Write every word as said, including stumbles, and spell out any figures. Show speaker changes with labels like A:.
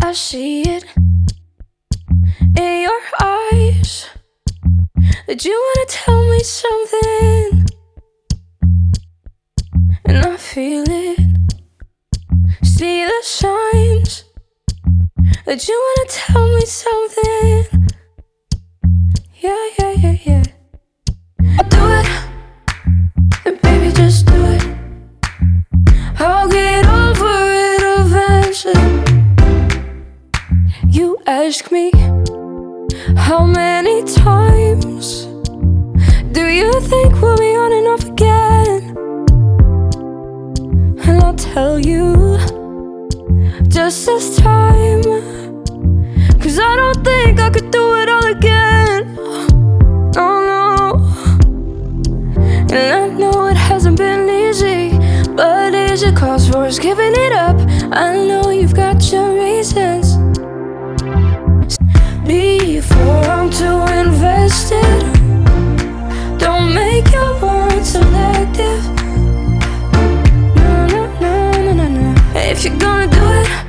A: I see it in your eyes that you wanna tell me something, and I feel it. See the signs that you wanna tell me something. Yeah, yeah, yeah, yeah. Do it, and baby, just do it. I'll get over it eventually. You ask me, how many times do you think we'll be on and off again? And I'll tell you, just this time, 'cause I don't think I could do it all again. No, no. And I know it hasn't been easy, but is it cause for us giving it up? I know you've got your reasons. Before I'm too invested, don't make your words selective. No, no, no, no, no, no. If you're gonna do it,